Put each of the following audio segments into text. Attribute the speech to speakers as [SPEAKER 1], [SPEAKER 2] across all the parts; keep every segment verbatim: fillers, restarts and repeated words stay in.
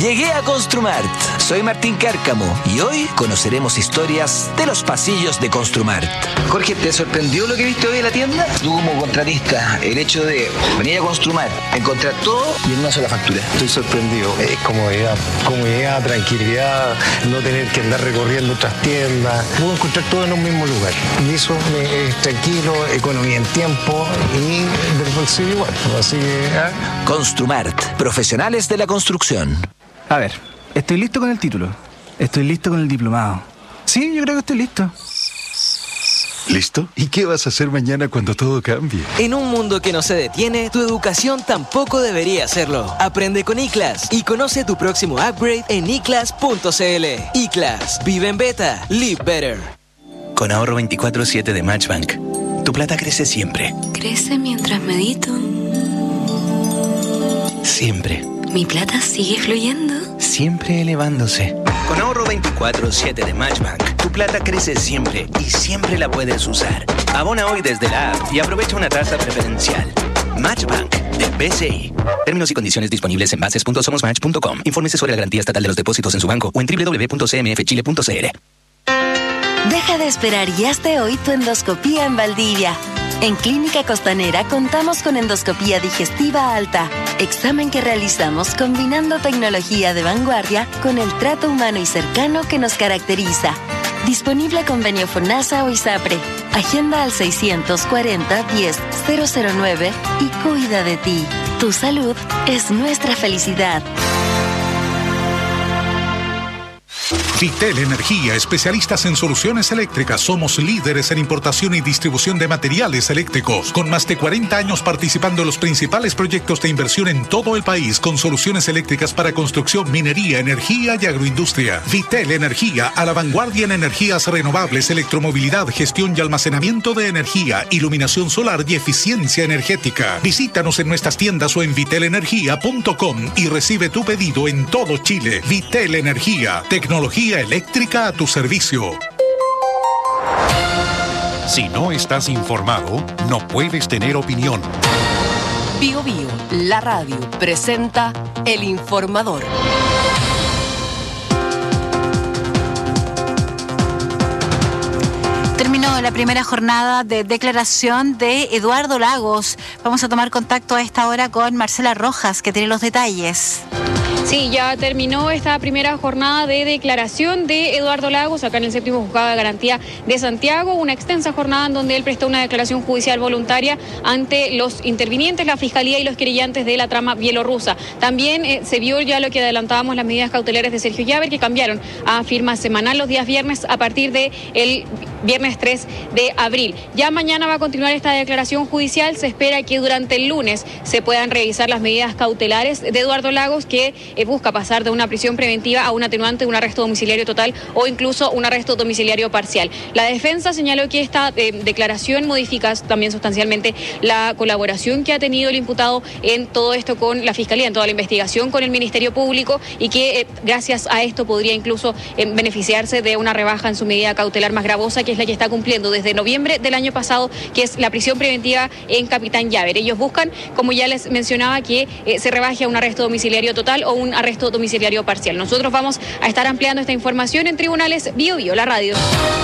[SPEAKER 1] Llegué a Construmart. Soy Martín Cárcamo y hoy conoceremos historias de los pasillos de Construmart. Jorge, ¿te sorprendió lo que viste hoy en la tienda? Tú como contratista, el hecho de venir a Construmart, encontrar todo y en una sola factura.
[SPEAKER 2] Estoy sorprendido. Es comodidad, comodidad, tranquilidad, no tener que andar recorriendo otras tiendas. Puedo encontrar todo en un mismo lugar. Y eso me, es tranquilo, economía en tiempo y del bolsillo igual. Así que... ¿eh?
[SPEAKER 1] Construmart, profesionales de la construcción.
[SPEAKER 3] A ver, estoy listo con el título. Estoy listo con el diplomado. Sí, yo creo que estoy listo.
[SPEAKER 4] ¿Listo? ¿Y qué vas a hacer mañana cuando todo cambie?
[SPEAKER 5] En un mundo que no se detiene, tu educación tampoco debería hacerlo. Aprende con iClass y conoce tu próximo upgrade en i class punto c l. iClass. Vive en beta. Live better.
[SPEAKER 6] Con ahorro veinticuatro siete de Matchbank, tu plata crece siempre.
[SPEAKER 7] Crece mientras medito.
[SPEAKER 6] Siempre.
[SPEAKER 7] Mi plata sigue fluyendo.
[SPEAKER 6] Siempre elevándose. Con ahorro veinticuatro siete de Matchbank, tu plata crece siempre y siempre la puedes usar. Abona hoy desde la app y aprovecha una tasa preferencial. Matchbank de B C I. Términos y condiciones disponibles en bases punto somos match punto com. Infórmese sobre la garantía estatal de los depósitos en su banco o en doble u doble u doble u punto c m f chile punto c l.
[SPEAKER 8] Deja de esperar y hazte hoy tu endoscopía en Valdivia. En Clínica Costanera contamos con endoscopía digestiva alta, examen que realizamos combinando tecnología de vanguardia con el trato humano y cercano que nos caracteriza. Disponible convenio FONASA o ISAPRE. Agenda al seiscientos cuarenta diez cero cero nueve y cuida de ti. Tu salud es nuestra felicidad.
[SPEAKER 9] Vitel Energía, especialistas en soluciones eléctricas. Somos líderes en importación y distribución de materiales eléctricos. Con más de cuarenta años participando en los principales proyectos de inversión en todo el país con soluciones eléctricas para construcción, minería, energía y agroindustria. Vitel Energía, a la vanguardia en energías renovables, electromovilidad, gestión y almacenamiento de energía, iluminación solar y eficiencia energética. Visítanos en nuestras tiendas o en vitel energía punto com y recibe tu pedido en todo Chile. Vitel Energía, tecnología eléctrica a tu servicio.
[SPEAKER 10] Si no estás informado, no puedes tener opinión.
[SPEAKER 11] Bio Bio, la radio, presenta El Informador.
[SPEAKER 12] Terminó la primera jornada de declaración de Eduardo Lagos. Vamos a tomar contacto a esta hora con Marcela Rojas, que tiene los detalles.
[SPEAKER 13] Sí, ya terminó esta primera jornada de declaración de Eduardo Lagos, acá en el séptimo juzgado de garantía de Santiago, una extensa jornada en donde él prestó una declaración judicial voluntaria ante los intervinientes, la Fiscalía y los querellantes de la trama bielorrusa. También eh, se vio ya lo que adelantábamos, las medidas cautelares de Sergio Llaver, que cambiaron a firma semanal los días viernes a partir del viernes tres de abril. Ya mañana va a continuar esta declaración judicial, se espera que durante el lunes se puedan revisar las medidas cautelares de Eduardo Lagos, que eh, busca pasar de una prisión preventiva a un atenuante, un arresto domiciliario total o incluso un arresto domiciliario parcial. La defensa señaló que esta eh, declaración modifica también sustancialmente la colaboración que ha tenido el imputado en todo esto con la Fiscalía, en toda la investigación con el Ministerio Público, y que eh, gracias a esto podría incluso eh, beneficiarse de una rebaja en su medida cautelar más gravosa, que es la que está cumpliendo desde noviembre del año pasado, que es la prisión preventiva en Capitán Llaver. Ellos buscan, como ya les mencionaba, que eh, se rebaje a un arresto domiciliario total o un arresto domiciliario parcial. Nosotros vamos a estar ampliando esta información en Tribunales Bio Bio, la radio.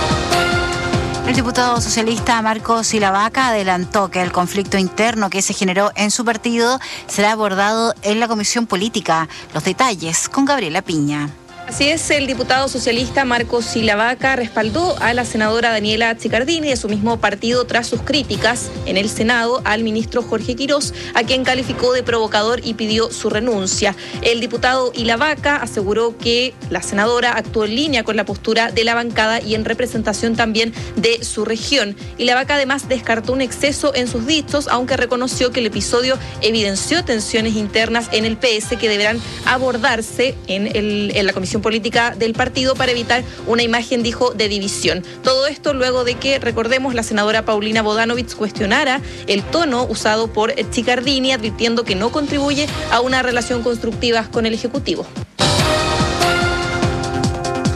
[SPEAKER 12] El diputado socialista Marco Silavaca adelantó que el conflicto interno que se generó en su partido será abordado en la Comisión Política. Los detalles con Gabriela Piña.
[SPEAKER 14] Así es, el diputado socialista Marco Silavaca respaldó a la senadora Daniela Chiccardini de su mismo partido tras sus críticas en el Senado al ministro Jorge Quirós, a quien calificó de provocador y pidió su renuncia. El diputado Silavaca aseguró que la senadora actuó en línea con la postura de la bancada y en representación también de su región. Silavaca además descartó un exceso en sus dichos, aunque reconoció que el episodio evidenció tensiones internas en el P S que deberán abordarse en, el, en la Comisión Política del partido para evitar una imagen, dijo, de división. Todo esto luego de que, recordemos, la senadora Paulina Bodanovich cuestionara el tono usado por Chiccardini, advirtiendo que no contribuye a una relación constructiva con el Ejecutivo.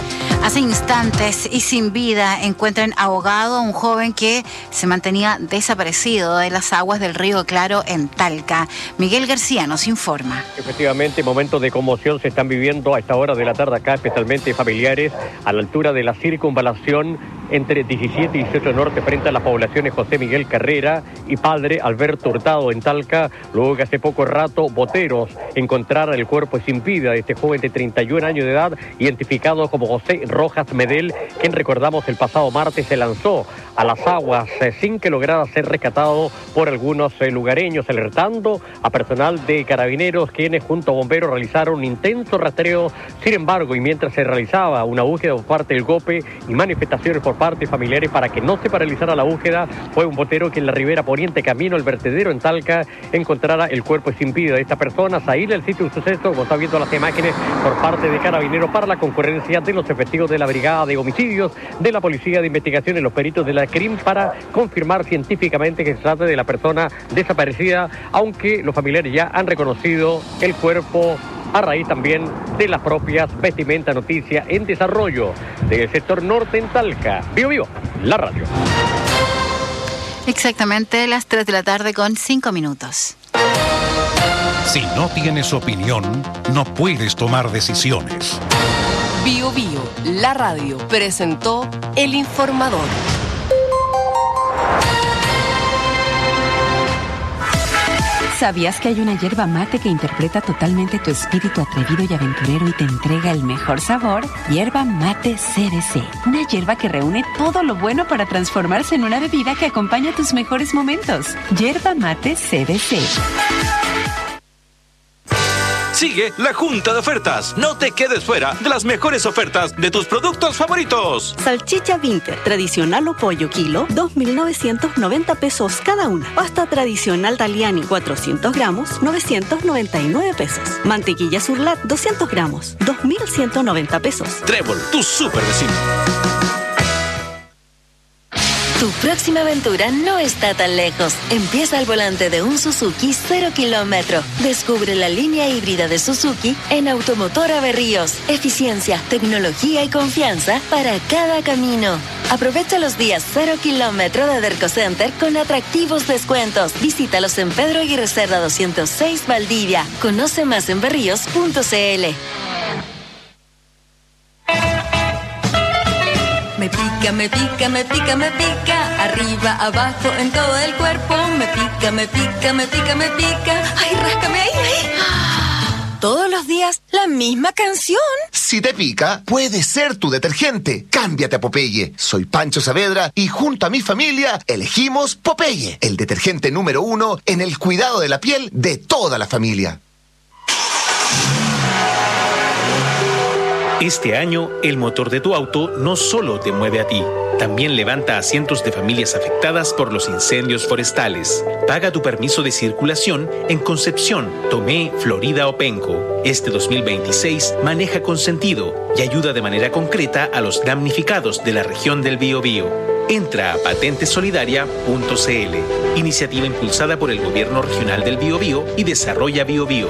[SPEAKER 12] Hace instantes y sin vida encuentran ahogado a un joven que se mantenía desaparecido de las aguas del río Claro en Talca. Miguel García nos informa.
[SPEAKER 15] Efectivamente, momentos de conmoción se están viviendo a esta hora de la tarde acá, especialmente familiares a la altura de la circunvalación entre diecisiete y dieciocho Norte frente a las poblaciones José Miguel Carrera y Padre Alberto Hurtado en Talca, luego que hace poco rato boteros encontraron el cuerpo sin vida de este joven de treinta y un años de edad, identificado como José Rojas Medel, quien recordamos el pasado martes se lanzó a las aguas eh, sin que lograra ser rescatado por algunos eh, lugareños, alertando a personal de carabineros quienes junto a bomberos realizaron un intenso rastreo. Sin embargo, y mientras se realizaba una búsqueda por parte del GOPE y manifestaciones por parte de familiares para que no se paralizara la búsqueda, fue un botero que en la ribera poniente camino al vertedero en Talca encontrara el cuerpo sin vida de esta persona. Salir al sitio de suceso, como está viendo las imágenes, por parte de carabineros para la concurrencia de los efectivos de la Brigada de Homicidios, de la Policía de Investigación y los peritos de la C R I M para confirmar científicamente que se trata de la persona desaparecida, aunque los familiares ya han reconocido el cuerpo a raíz también de las propias vestimentas. Noticia en desarrollo del sector norte en Talca. Vivo, vivo, la radio.
[SPEAKER 12] Exactamente las tres de la tarde con cinco minutos.
[SPEAKER 10] Si no tienes opinión, no puedes tomar decisiones.
[SPEAKER 11] Bio Bio, la radio, presentó El Informador.
[SPEAKER 16] ¿Sabías que hay una hierba mate que interpreta totalmente tu espíritu atrevido y aventurero y te entrega el mejor sabor? Hierba Mate C B C. Una hierba que reúne todo lo bueno para transformarse en una bebida que acompaña tus mejores momentos. Hierba Mate C B C.
[SPEAKER 17] Sigue la Junta de Ofertas. No te quedes fuera de las mejores ofertas de tus productos favoritos.
[SPEAKER 18] Salchicha Vinter, tradicional o pollo kilo, dos mil novecientos noventa pesos cada una. Pasta tradicional Taliani, cuatrocientos gramos, novecientos noventa y nueve pesos. Mantequilla Surlat, doscientos gramos, dos mil ciento noventa pesos.
[SPEAKER 17] Trébol, tu super vecino.
[SPEAKER 8] Tu próxima aventura no está tan lejos. Empieza al volante de un Suzuki cero kilómetro. Descubre la línea híbrida de Suzuki en Automotora Berríos. Eficiencia, tecnología y confianza para cada camino. Aprovecha los días cero kilómetro de Derco Center con atractivos descuentos. Visítalos en Pedro Aguirre Cerda doscientos seis Valdivia. Conoce más en berríos punto c l.
[SPEAKER 19] Me pica, me pica, me pica, me pica, arriba, abajo, en todo el cuerpo. Me pica, me pica, me pica, me pica. Ay, ráscame ahí, ahí. Todos los días, la misma canción.
[SPEAKER 20] Si te pica, puede ser tu detergente. Cámbiate a Popeye. Soy Pancho Saavedra y junto a mi familia elegimos Popeye, el detergente número uno en el cuidado de la piel de toda la familia.
[SPEAKER 6] Este año, el motor de tu auto no solo te mueve a ti, también levanta a cientos de familias afectadas por los incendios forestales. Paga tu permiso de circulación en Concepción, Tomé, Florida o Penco. Este dos mil veintiséis maneja con sentido y ayuda de manera concreta a los damnificados de la región del Biobío. Entra a patente solidaria punto c l, iniciativa impulsada por el Gobierno Regional del Biobío y Desarrolla Biobío.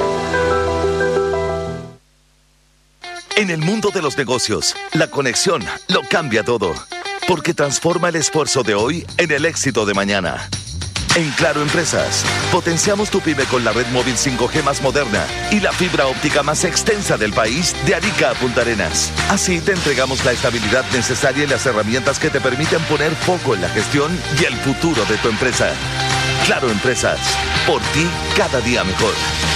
[SPEAKER 21] En el mundo de los negocios, la conexión lo cambia todo, porque transforma el esfuerzo de hoy en el éxito de mañana. En Claro Empresas, potenciamos tu pyme con la red móvil cinco G más moderna y la fibra óptica más extensa del país de Arica a Punta Arenas. Así te entregamos la estabilidad necesaria y las herramientas que te permiten poner foco en la gestión y el futuro de tu empresa. Claro Empresas, por ti cada día mejor.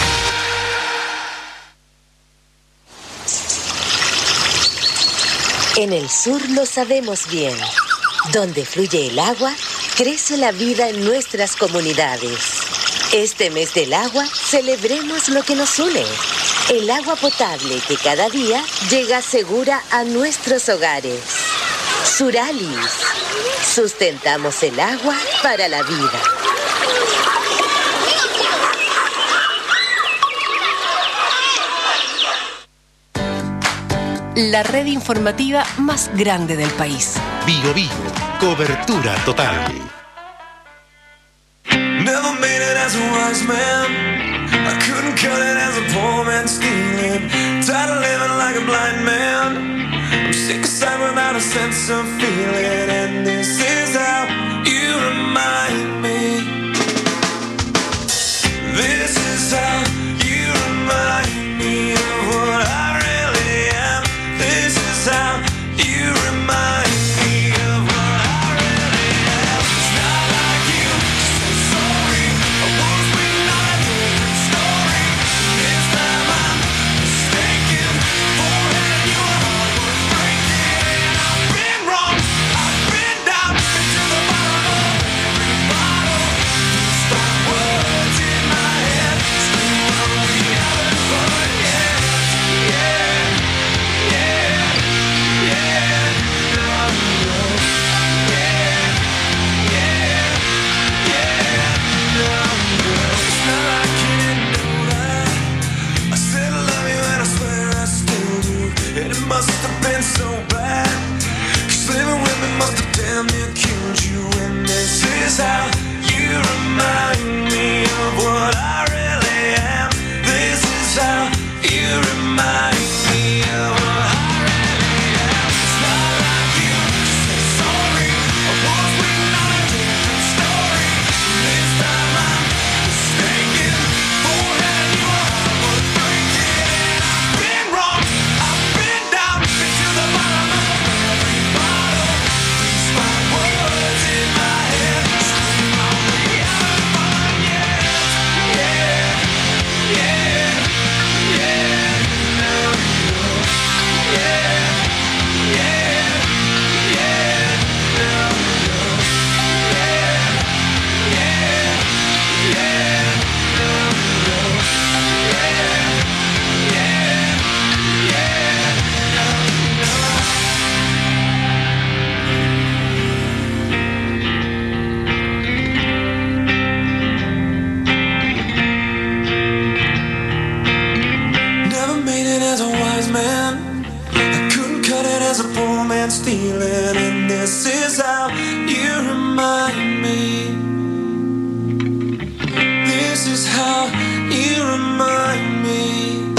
[SPEAKER 22] En el sur lo sabemos bien. Donde fluye el agua, crece la vida en nuestras comunidades. Este mes del agua, celebremos lo que nos une. El agua potable que cada día llega segura a nuestros hogares. Suralis. Sustentamos el agua para la vida.
[SPEAKER 11] La red informativa más grande del país.
[SPEAKER 10] Bio Bio, cobertura total.
[SPEAKER 23] Never made it as a wise man. I couldn't cut it as a poor man stealing. Tired of living like a blind man. I'm Sick aside without a sense of feeling, and this is how you remind me. This is how you remind me of what I really am. This is how you remind me of what I really am. It's not like you to say sorry. I was waiting on a different story. This time I'm mistaken. Forehead, you are hard worth breaking. I've been wrong. I've been down into the bottom of every bottle. These five words in my head scream, are we having fun yet? Yeah, yeah, yeah. No, no. Yeah, yeah, yeah. No, no. It's not like you didn't know that. I said I love you and I swear I still do. And it must have been so bad, 'cause living with me must have damn near killed you. And this is how you remind me of what I really am. This is how you remind me of what I really am. It's not like you to say sorry. I was waiting on a different story. This time I'm mistaken. Forehead, you are hard worth breaking. I've been wrong. I've been down into the bottom of every bottle. These five words in my head scream, are we having fun yet? Yeah, yeah, yeah. No, no. Yeah, yeah, yeah. No, no. Yeah, yeah, yeah. No, no. Yeah, yeah, yeah. No, no. Never made it as a wise man. I couldn't cut it as a poor man stealing. And this is how you remind me. This is how you remind me.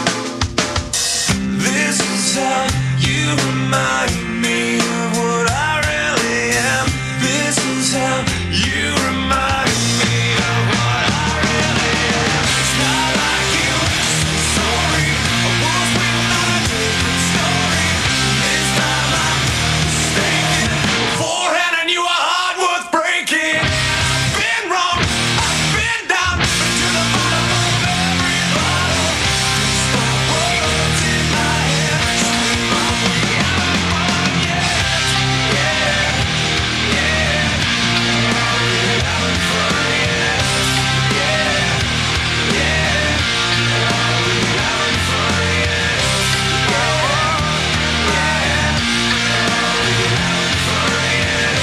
[SPEAKER 23] This is how you remind me of what I really am. This is how you remind me of what I really am. It's not like you to say sorry. I was waiting on a different story. This time I'm mistaken. Forehead, and you are hard worth breaking. I've been wrong. I've been down into the bottom of every bottle. These five words in my head scream, are we having fun yet? Yeah, yeah. Are we having fun yet? Yeah, yeah. Are we having fun yet? Yeah, yeah. Are we having fun yet?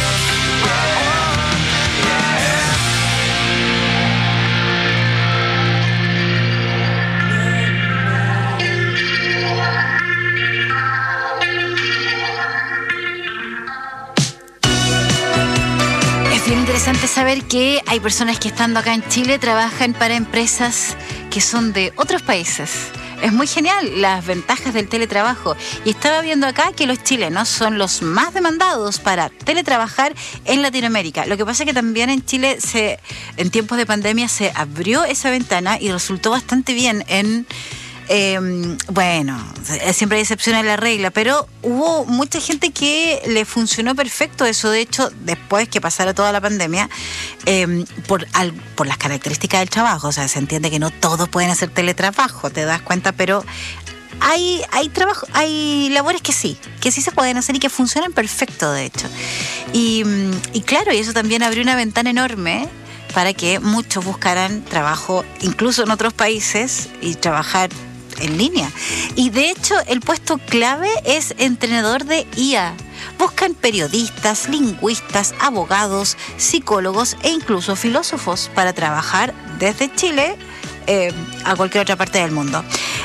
[SPEAKER 12] Es bien interesante saber que hay personas que estando acá en Chile trabajan para empresas que son de otros países. Es muy genial las ventajas del teletrabajo. Y estaba viendo acá que los chilenos son los más demandados para teletrabajar en Latinoamérica. Lo que pasa es que también en Chile, se, en tiempos de pandemia, se abrió esa ventana y resultó bastante bien en... Eh, bueno, siempre hay excepciones a la regla, pero hubo mucha gente que le funcionó perfecto eso. De hecho, después que pasara toda la pandemia, eh, por, al, por las características del trabajo, o sea, se entiende que no todos pueden hacer teletrabajo, te das cuenta, pero hay, hay trabajo, hay labores que sí, que sí se pueden hacer y que funcionan perfecto, de hecho. Y, y claro, y eso también abrió una ventana enorme para que muchos buscaran trabajo, incluso en otros países, y trabajar en línea. Y de hecho el puesto clave es entrenador de I A. Buscan periodistas, lingüistas, abogados, psicólogos e incluso filósofos para trabajar desde Chile eh, a cualquier otra parte del mundo.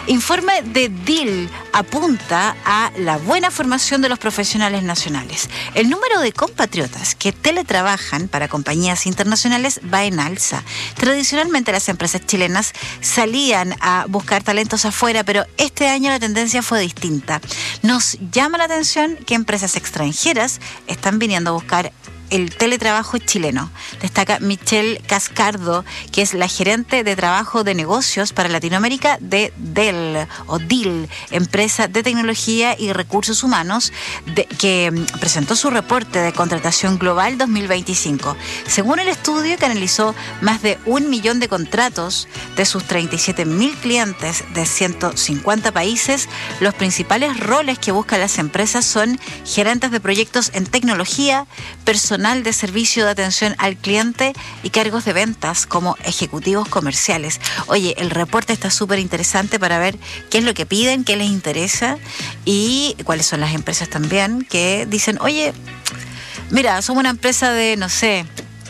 [SPEAKER 12] Informe de D I L apunta a la buena formación de los profesionales nacionales. El número de compatriotas que teletrabajan para compañías internacionales va en alza. Tradicionalmente las empresas chilenas salían a buscar talentos afuera, pero este año la tendencia fue distinta. Nos llama la atención que empresas extranjeras están viniendo a buscar el teletrabajo chileno. Destaca Michelle Cascardo, que es la gerente de trabajo de negocios para Latinoamérica de D E L o D I L, empresa de tecnología y recursos humanos, de, que presentó su reporte de contratación global dos mil veinticinco. Según el estudio, que analizó más de un millón de contratos de sus treinta y siete mil clientes de ciento cincuenta países, los principales roles que buscan las empresas son gerentes de proyectos en tecnología, personal de servicio de atención al cliente y cargos de ventas como ejecutivos comerciales. Oye, el reporte está súper interesante para ver qué es lo que piden, qué les interesa y cuáles son las empresas también que dicen, oye, mira, somos una empresa de, no sé,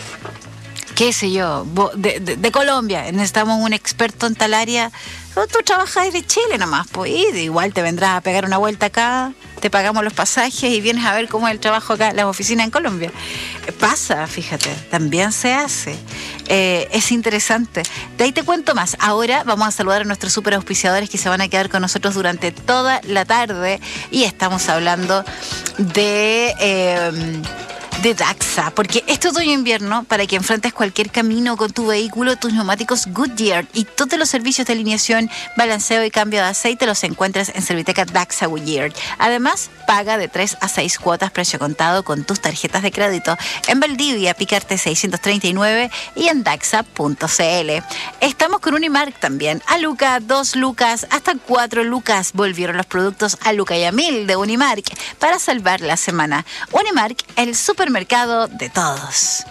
[SPEAKER 12] qué sé yo, de, de, de Colombia, necesitamos un experto en tal área. Tú trabajas de Chile nomás, pues, y igual te vendrás a pegar una vuelta acá, te pagamos los pasajes y vienes a ver cómo es el trabajo acá, las oficinas en Colombia. Pasa, fíjate, también se hace. Eh, es interesante. De ahí te cuento más. Ahora vamos a saludar a nuestros super auspiciadores que se van a quedar con nosotros durante toda la tarde y estamos hablando de... Eh, de Daxa, porque este otoño-invierno, para que enfrentes cualquier camino con tu vehículo, tus neumáticos Goodyear y todos los servicios de alineación, balanceo y cambio de aceite los encuentras en Serviteca Daxa Goodyear. Además, paga de tres a seis cuotas precio contado con tus tarjetas de crédito en Valdivia, Picarte seiscientos treinta y nueve y en daxa punto c l. Estamos con Unimark también. A Luca, dos lucas, hasta cuatro lucas. Volvieron los productos a Luca y a mil de Unimark para salvar la semana. Unimark, el supermercado de todos.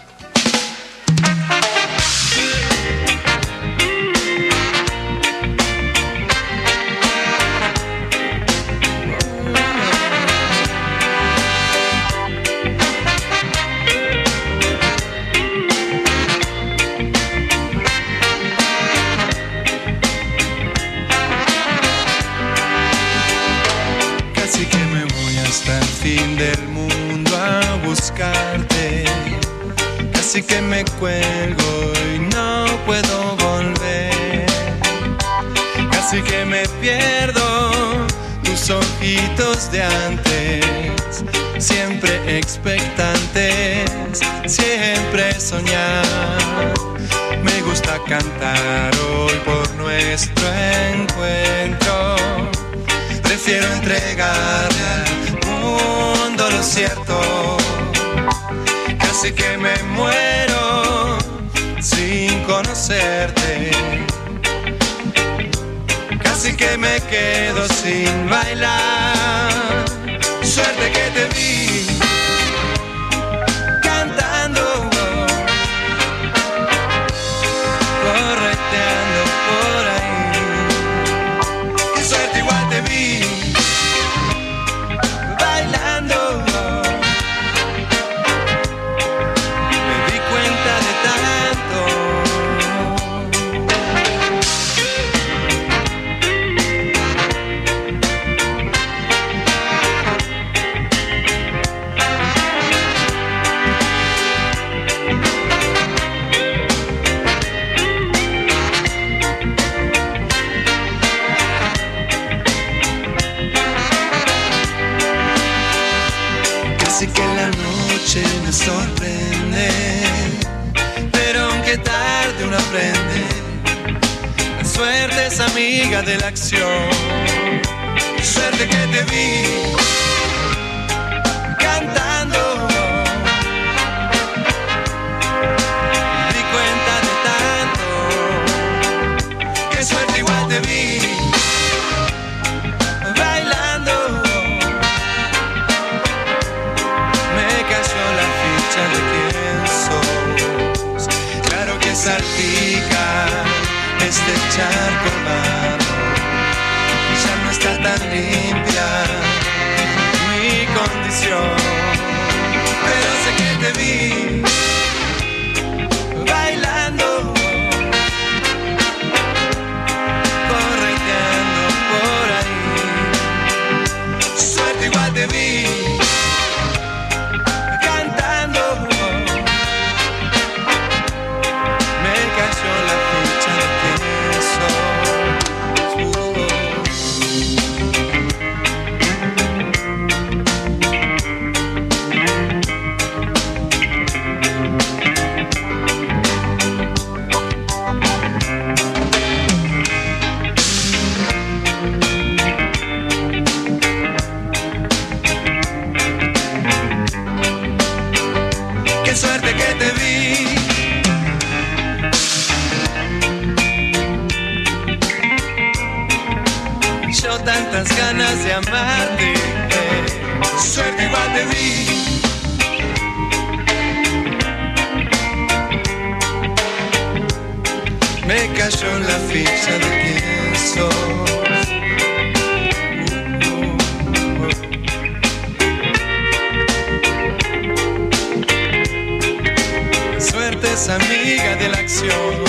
[SPEAKER 23] Casi que me voy hasta el fin del mundo a buscarte. Casi que me cuelgo y no puedo volver. Casi que me pierdo tus ojitos de antes, siempre expectantes, siempre soñar. Me gusta cantar hoy por nuestro encuentro. Prefiero entregarle al mundo lo cierto. Casi que me muero sin conocerte. Casi que me quedo sin bailar. Suerte que te vi cantando, correteando por ahí. Qué suerte, igual te vi bailando. Me di cuenta de tanto. Casi que la noche me sorprende, pero aunque tarde uno aprende. La suerte es amiga de la acción. Suerte que te vi cantando. Me di cuenta de tanto. Qué suerte, igual te vi bailando. Me cayó la ficha de quién sos. Claro que salpica este charco hermano, y ya no está tan limpia mi condición. Pero sé que te vi bailando, correteando te vi cantando, me cayó la ficha de quién sos. Qué suerte que te vi. Yo tantas ganas de amarte, suerte igual te vi. Me cayó la ficha de quién sos. Suerte es amiga de la acción.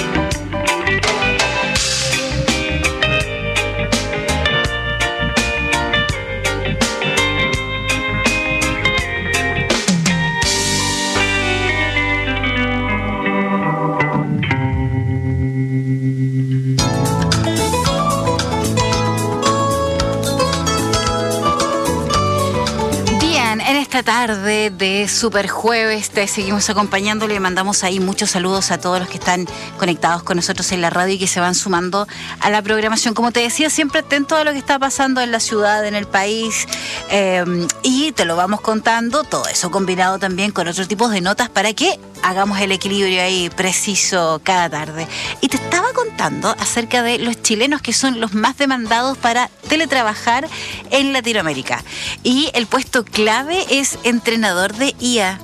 [SPEAKER 12] Tarde de Super Jueves te seguimos acompañando, le mandamos ahí muchos saludos a todos los que están conectados con nosotros en la radio y que se van sumando a la programación. Como te decía, siempre atento a lo que está pasando en la ciudad, en el país, eh, y te lo vamos contando, todo eso combinado también con otros tipos de notas para que hagamos el equilibrio ahí preciso cada tarde. Y te estaba contando acerca de los chilenos que son los más demandados para teletrabajar en Latinoamérica. Y el puesto clave es entrenador de I A.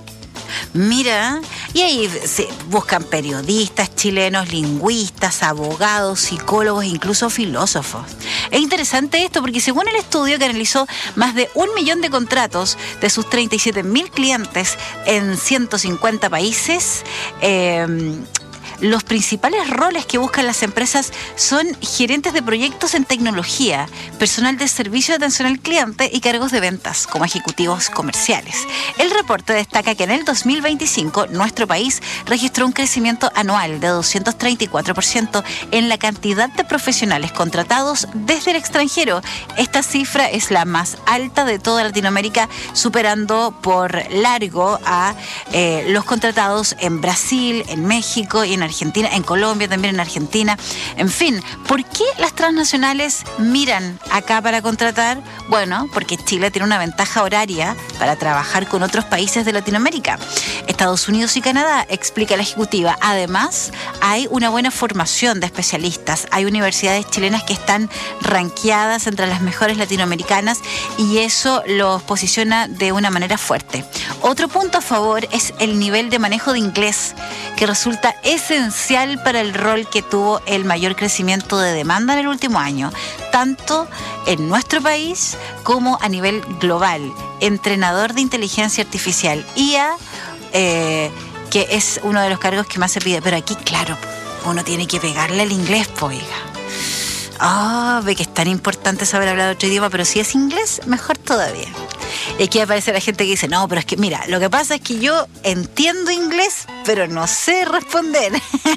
[SPEAKER 12] Mira, y ahí se buscan periodistas chilenos, lingüistas, abogados, psicólogos e incluso filósofos. Es interesante esto porque según el estudio que analizó más de un millón de contratos de sus treinta y siete mil clientes en ciento cincuenta países, eh, los principales roles que buscan las empresas son gerentes de proyectos en tecnología, personal de servicio de atención al cliente y cargos de ventas como ejecutivos comerciales. El reporte destaca que en el dos mil veinticinco nuestro país registró un crecimiento anual de doscientos treinta y cuatro por ciento en la cantidad de profesionales contratados desde el extranjero. Esta cifra es la más alta de toda Latinoamérica, superando por largo a eh, los contratados en Brasil, en México y en Argentina. Argentina, en Colombia, también en Argentina. En fin, ¿por qué las transnacionales miran acá para contratar? Bueno, porque Chile tiene una ventaja horaria para trabajar con otros países de Latinoamérica. Estados Unidos y Canadá, explica la ejecutiva. Además, hay una buena formación de especialistas. Hay universidades chilenas que están ranqueadas entre las mejores latinoamericanas y eso los posiciona de una manera fuerte. Otro punto a favor es el nivel de manejo de inglés, que resulta esencial para el rol que tuvo el mayor crecimiento de demanda en el último año, tanto en nuestro país como a nivel global. Entrenador de inteligencia artificial, I A, eh, que es uno de los cargos que más se pide. Pero aquí, claro, uno tiene que pegarle al inglés, pues, oiga. Ah, oh, ve que es tan importante saber hablar otro idioma, pero si es inglés, mejor todavía. Y aquí aparece la gente que dice, no, pero es que mira, lo que pasa es que yo entiendo inglés, pero no sé responder.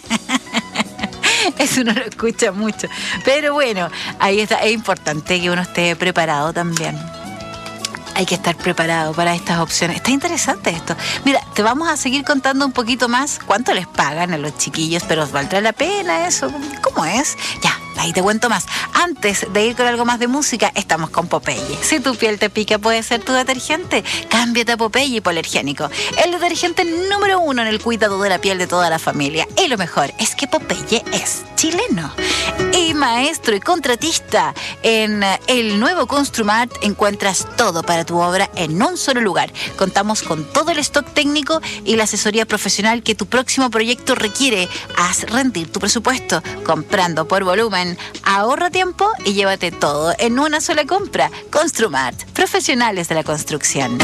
[SPEAKER 12] Eso no lo escucha mucho. Pero bueno, ahí está, es importante que uno esté preparado también. Hay que estar preparado para estas opciones. Está interesante esto. Mira, te vamos a seguir contando un poquito más cuánto les pagan a los chiquillos, pero ¿valdrá la pena eso? ¿Cómo es? Ya, ahí te cuento más. Antes de ir con algo más de música, estamos con Popeye. Si tu piel te pica, puede ser tu detergente. Cámbiate a Popeye Hipoalergénico. El detergente número uno en el cuidado de la piel de toda la familia. Y lo mejor es que Popeye es chileno. Y maestro y contratista, en el nuevo Construmart encuentras todo para tu obra en un solo lugar. Contamos con todo el stock técnico y la asesoría profesional que tu próximo proyecto requiere. Haz rendir tu presupuesto comprando por volumen. Ahorra tiempo y llévate todo en una sola compra. Construmart, profesionales de la construcción.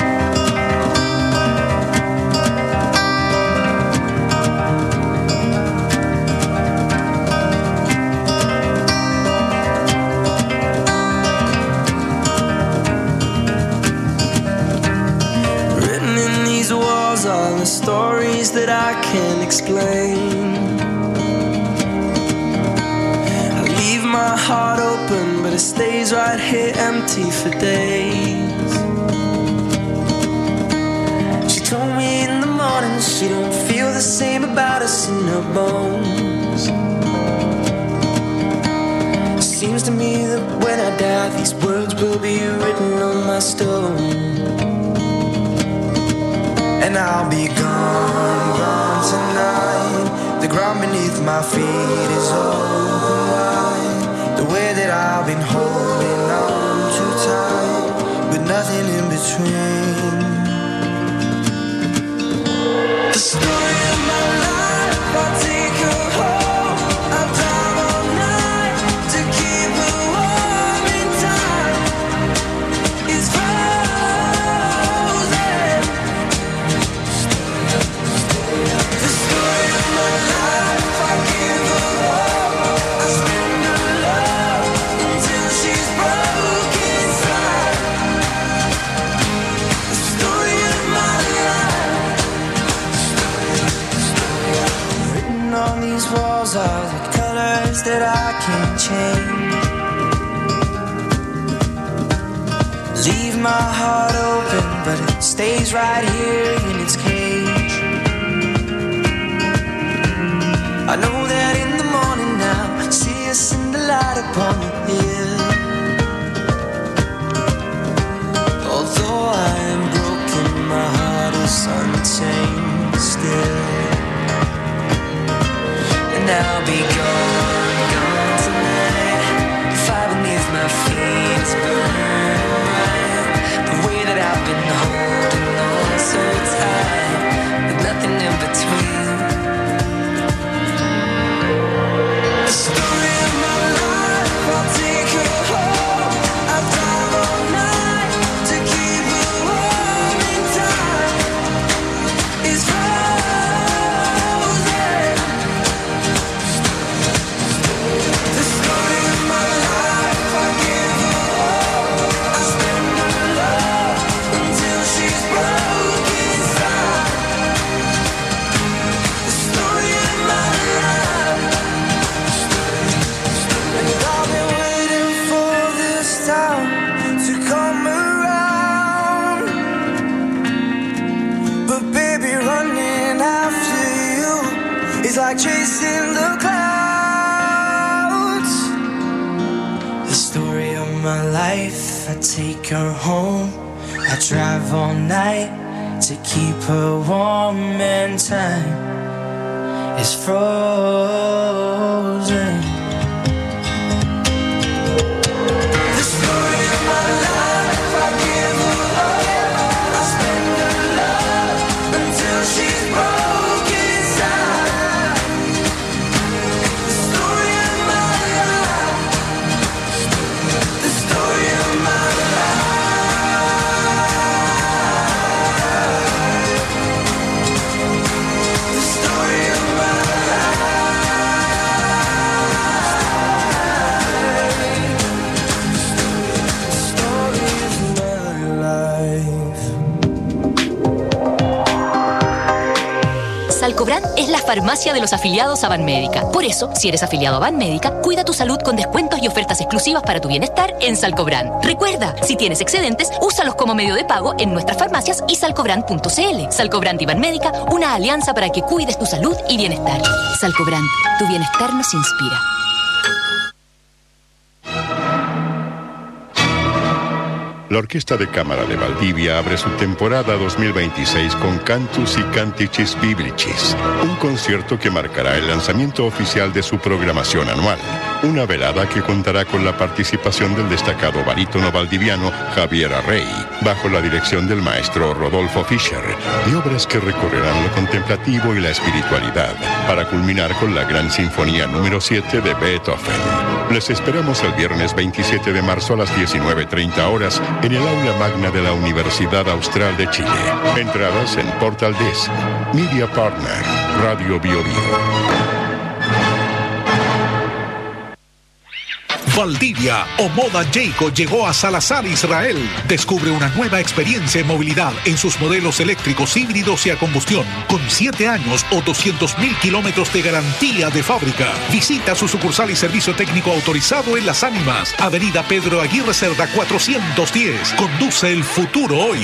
[SPEAKER 23] ways that I can't explain. I leave my heart open, but it stays right here empty for days. She told me in the morning she don't feel the same about us in her bones. Seems to me that when I die, these words will be written on my stone. And I'll be gone, gone tonight. The ground beneath my feet is open wide. The way that I've been holding on too tight, with nothing in between. The story of my life, I'll take her home. I'll drive all night to keep her warm in time. It's frozen. The story of my life, I give her all. I spend her love until she's broke inside. The story of my life. Written on these walls are the colors that I can't change. Leave my heart open, but it stays right here in its cage. I know that in the morning now I see us in the light upon the hill. Although I am broken, my heart is unchained still. And I'll be gone, gone tonight. Fire beneath my feet is burning bright. The way that I've been holding on so tight, with nothing in between. The story of my life, I'll take her home. I'll drive all night to keep her warm in time. It's frozen. The story of my life, I give her all. I spend her love until she's broke inside. The story of my life. And I've been waiting for this time to come around. But baby, running after you is like chasing the clouds. The story of my life, I take her home. I drive all night to keep her warm, and time is frozen. The story of my life, I give her all. I spend her love until she's broke inside. The story of my life. The story of my life. The story of my
[SPEAKER 1] Salcobrand es la farmacia de los afiliados a Banmédica. Por eso, si eres afiliado a Banmédica, cuida tu salud con descuentos y ofertas exclusivas para tu bienestar en Salcobrand. Recuerda, si tienes excedentes, úsalos como medio de pago en nuestras farmacias y salcobrand punto cl. Salcobrand y Banmédica, una alianza para que cuides tu salud y bienestar. Salcobrand, tu bienestar nos inspira.
[SPEAKER 2] La Orquesta de Cámara de Valdivia abre su temporada dos mil veintiséis con Cantus y Canticis Biblicis, un concierto que marcará el lanzamiento oficial de su programación anual. Una velada que contará con la participación del destacado barítono valdiviano Javier Arrey, bajo la dirección del maestro Rodolfo Fischer, y obras que recorrerán lo contemplativo y la espiritualidad, para culminar con la gran sinfonía número siete de Beethoven. Les esperamos el viernes veintisiete de marzo a las diecinueve treinta horas en el aula magna de la Universidad Austral de Chile. Entradas en Portal Disc, Media Partner, Radio Bio Bio.
[SPEAKER 9] Valdivia o Moda Jayco llegó a Salazar, Israel. Descubre una nueva experiencia en movilidad en sus modelos eléctricos, híbridos y a combustión, con siete años o doscientos mil kilómetros de garantía de fábrica. Visita su sucursal y servicio técnico autorizado en Las Ánimas, Avenida Pedro Aguirre Cerda cuatrocientos diez. Conduce el futuro hoy.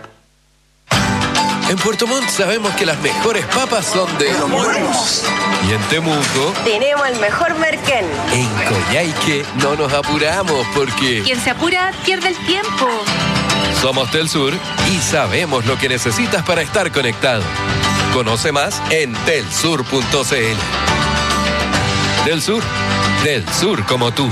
[SPEAKER 3] En Puerto Montt sabemos que las mejores papas son de Los Buenos. Y en Temuco
[SPEAKER 4] tenemos el mejor merquén.
[SPEAKER 3] En Coyhaique no nos apuramos porque
[SPEAKER 5] quien se apura pierde el tiempo.
[SPEAKER 3] Somos Telsur y sabemos lo que necesitas para estar conectado. Conoce más en telsur punto c l. Telsur, del sur como tú.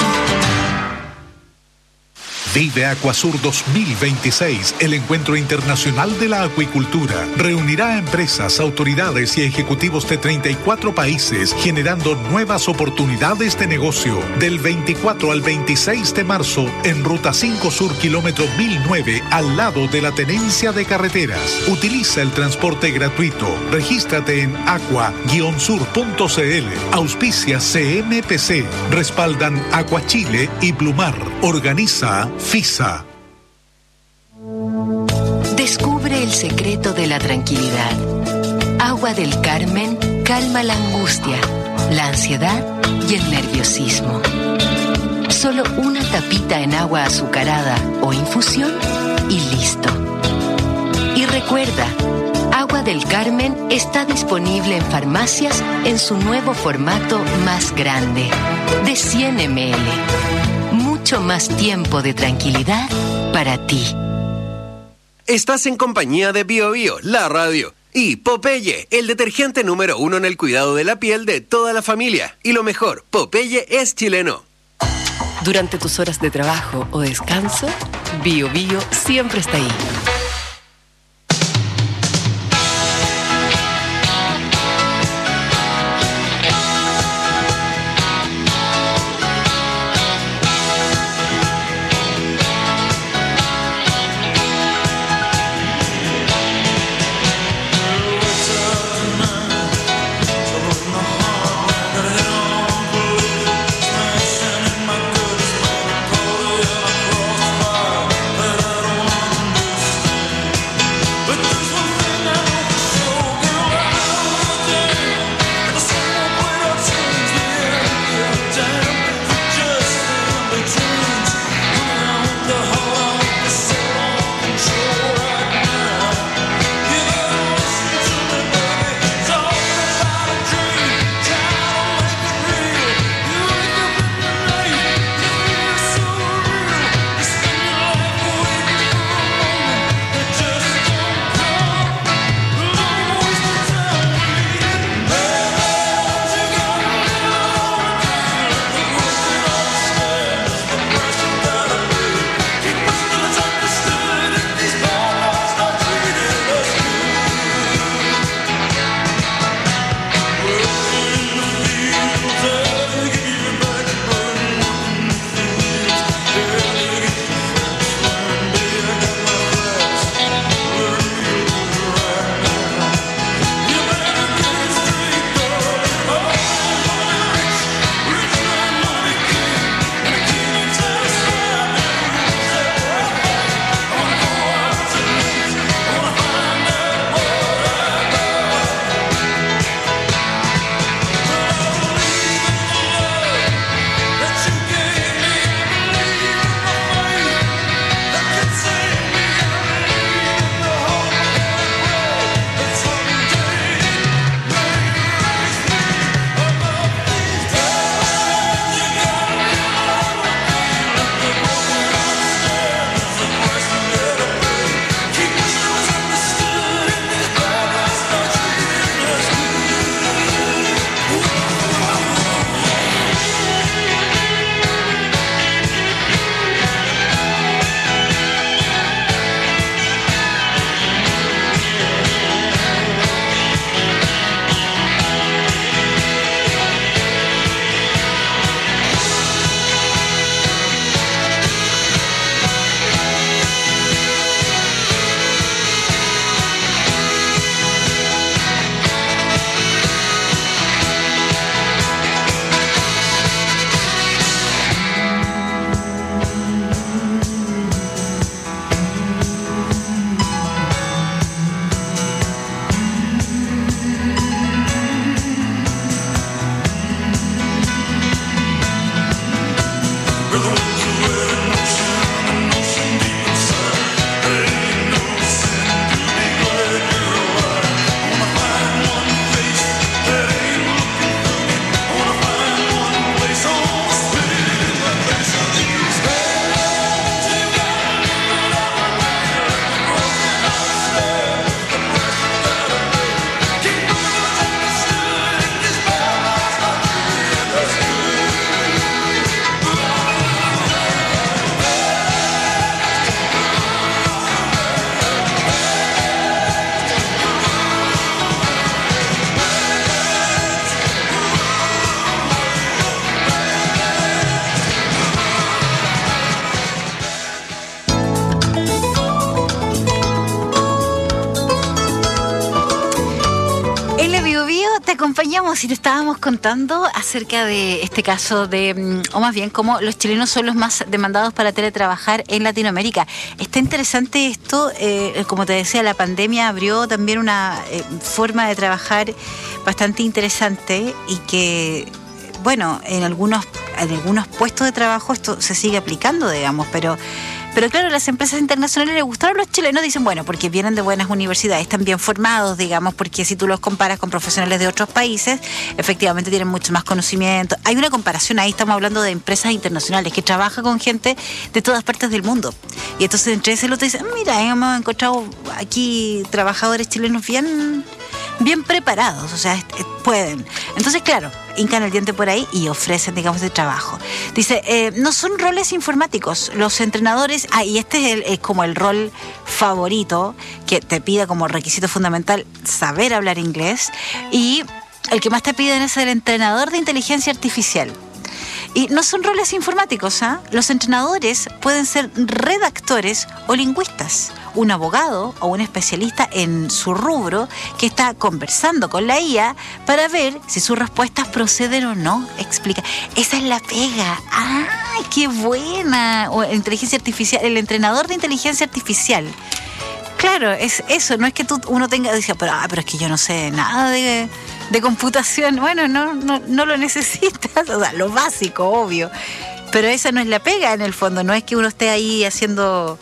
[SPEAKER 9] Vive Acuasur dos mil veintiséis, el encuentro internacional de la acuicultura. Reunirá a empresas, autoridades y ejecutivos de treinta y cuatro países, generando nuevas oportunidades de negocio. Del veinticuatro al veintiséis de marzo, en Ruta cinco Sur, kilómetro mil nueve, al lado de la Tenencia de Carreteras. Utiliza el transporte gratuito. Regístrate en aqua guion sur punto c l. Auspicia C M P C. Respaldan Acuachile y Plumar. Organiza FISA.
[SPEAKER 1] Descubre el secreto de la tranquilidad. Agua del Carmen calma la angustia, la ansiedad y el nerviosismo. Solo una tapita en agua azucarada o infusión y listo. Y recuerda, Agua del Carmen está disponible en farmacias en su nuevo formato más grande, de cien mililitros. Mucho más tiempo de tranquilidad para ti.
[SPEAKER 24] Estás en compañía de Bio Bio, la radio, y Popeye, el detergente número uno en el cuidado de la piel de toda la familia. Y lo mejor, Popeye es chileno.
[SPEAKER 11] Durante tus horas de trabajo o descanso, Bio Bio siempre está ahí.
[SPEAKER 12] acompañamos y te estábamos contando acerca de este caso de, o más bien, cómo los chilenos son los más demandados para teletrabajar en Latinoamérica. Está interesante esto, eh, como te decía, la pandemia abrió también una eh, forma de trabajar bastante interesante y que, bueno, en algunos, en algunos puestos de trabajo esto se sigue aplicando, digamos, pero... Pero claro, las empresas internacionales les gustaron a los chilenos, dicen, bueno, porque vienen de buenas universidades, están bien formados, digamos, porque si tú los comparas con profesionales de otros países, efectivamente tienen mucho más conocimiento. Hay una comparación ahí, estamos hablando de empresas internacionales que trabajan con gente de todas partes del mundo. Y entonces entre ese otro dicen, mira, hemos encontrado aquí trabajadores chilenos bien... bien preparados, o sea, pueden. Entonces, claro, hincan el diente por ahí y ofrecen, digamos, de trabajo. Dice, eh, no son roles informáticos. Los entrenadores, ah, y este es, el, es como el rol favorito, que te pide como requisito fundamental saber hablar inglés, y el que más te piden es el entrenador de inteligencia artificial. Y no son roles informáticos, ¿ah? Los entrenadores pueden ser redactores o lingüistas, un abogado o un especialista en su rubro que está conversando con la I A para ver si sus respuestas proceden o no. Explica. Esa es la pega. ¡Ay, qué buena! O inteligencia artificial, el entrenador de inteligencia artificial. Claro, es eso, no es que tú, uno tenga, dice, pero, ah, pero es que yo no sé nada de, de computación. Bueno, no, no, no lo necesitas, o sea, lo básico, obvio. Pero esa no es la pega en el fondo, no es que uno esté ahí haciendo,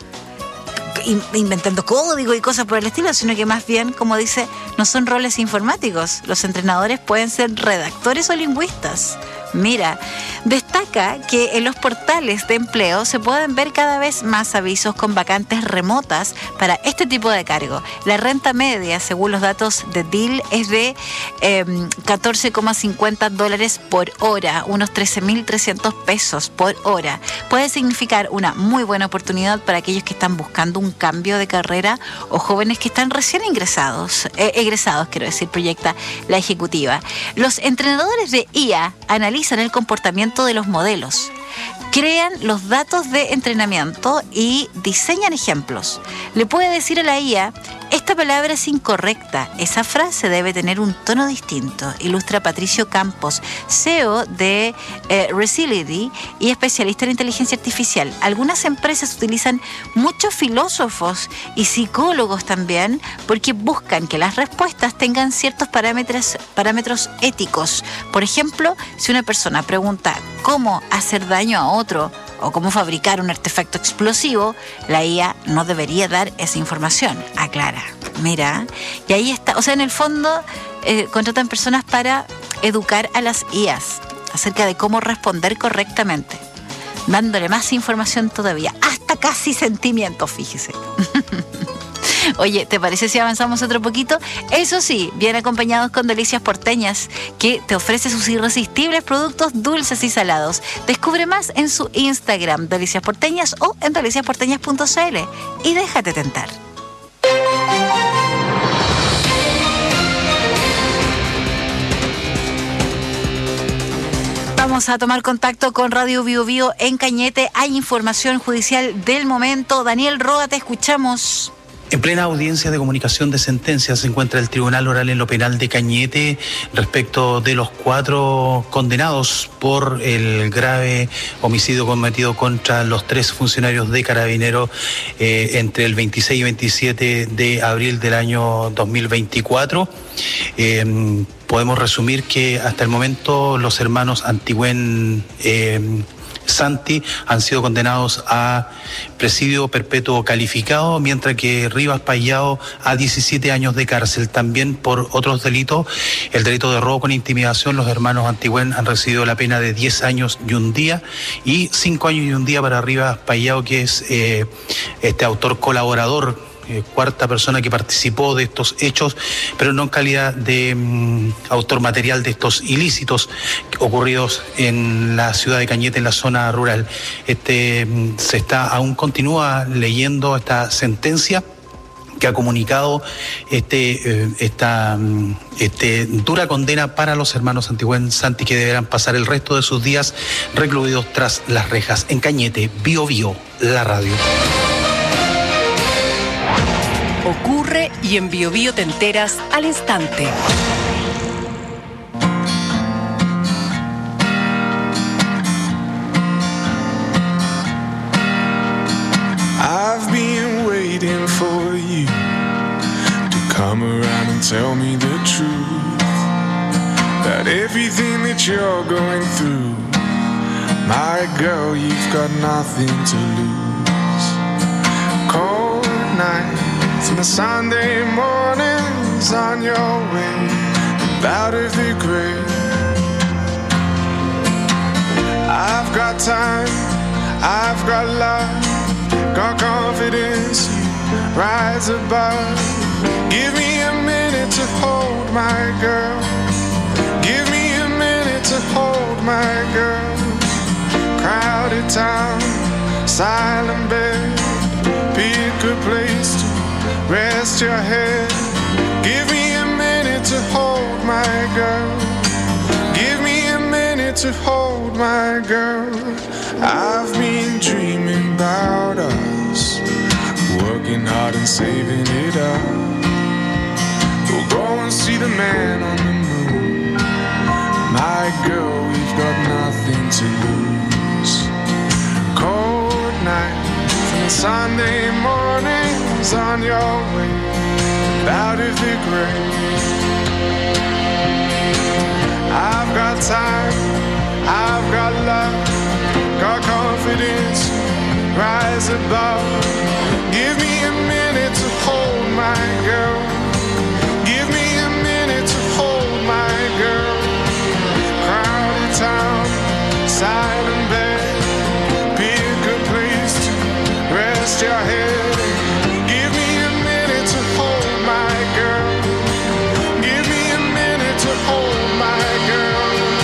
[SPEAKER 12] in, inventando código y cosas por el estilo, sino que más bien, como dice, no son roles informáticos. Los entrenadores pueden ser redactores o lingüistas. Mira, destaca que en los portales de empleo se pueden ver cada vez más avisos con vacantes remotas para este tipo de cargo. La renta media, según los datos de D I L, es de eh, catorce coma cincuenta dólares por hora, unos trece mil trescientos pesos por hora. Puede significar una muy buena oportunidad para aquellos que están buscando un cambio de carrera o jóvenes que están recién ingresados, eh, egresados, quiero decir, proyecta la ejecutiva. Los entrenadores de I A analizan el comportamiento de los modelos, crean los datos de entrenamiento y diseñan ejemplos. Le puede decir a la I A, esta palabra es incorrecta, esa frase debe tener un tono distinto, ilustra Patricio Campos, C E O de eh, Resility y especialista en inteligencia artificial. Algunas empresas utilizan muchos filósofos y psicólogos también porque buscan que las respuestas tengan ciertos parámetros, parámetros éticos. Por ejemplo, si una persona pregunta cómo hacer daño a otro o cómo fabricar un artefacto explosivo, la I A no debería dar esa información, aclara. Mira, y ahí está, o sea, en el fondo eh, contratan personas para educar a las I As acerca de cómo responder correctamente, dándole más información todavía, hasta casi sentimientos, fíjese. Oye, ¿te parece si avanzamos otro poquito? Eso sí, bien acompañados con Delicias Porteñas, que te ofrece sus irresistibles productos dulces y salados. Descubre más en su Instagram, Delicias Porteñas, o en delicias porteñas punto c l y déjate tentar. Vamos a tomar contacto con Radio Bio Bio en Cañete. Hay información judicial del momento. Daniel Roa, te escuchamos.
[SPEAKER 7] En plena audiencia de comunicación de sentencia se encuentra el Tribunal Oral en lo Penal de Cañete respecto de los cuatro condenados por el grave homicidio cometido contra los tres funcionarios de Carabineros eh, entre el veintiséis y veintisiete de abril del año dos mil veinticuatro. Eh, podemos resumir que hasta el momento los hermanos Antigüen eh, Santi han sido condenados a presidio perpetuo calificado, mientras que Rivas Payao a diecisiete años de cárcel. También por otros delitos, el delito de robo con intimidación, los hermanos Antigüen han recibido la pena de diez años y un día, y cinco años y un día para Rivas Payao, que es eh, este autor colaborador, Eh, cuarta persona que participó de estos hechos, pero no en calidad de mm, autor material de estos ilícitos ocurridos en la ciudad de Cañete, en la zona rural. Este mm, se está aún continúa leyendo esta sentencia que ha comunicado este, eh, esta este, dura condena para los hermanos Antigüen Santi, que deberán pasar el resto de sus días recluidos tras las rejas. En Cañete, Bio Bio, la radio.
[SPEAKER 11] Ocurre y en Bio Bio te enteras al instante.
[SPEAKER 23] tell me the truth, that everything that you're going through, my girl, you've got nothing to lose. Cold nights and the Sunday mornings on your way out of the grave. I've got time, I've got love, got confidence, you rise above. Give me a minute to hold my girl. Give me a minute to hold my girl. Crowded town, silent bed, pick a place to rest your head. Give me a minute to hold my girl. Give me a minute to hold my girl. I've been dreaming about us, working hard and saving it up. We'll go and see the man on the moon. My girl, we've got nothing to lose. Cold nights and Sunday mornings on your way out of the grave. I've got time, I've got love, got confidence, rise above. Give me a minute to hold my girl. Give me a minute to hold my girl. Crowded town, silent bed, pick a place to rest your head. Give me a minute to hold my girl. Give me a minute to hold my girl.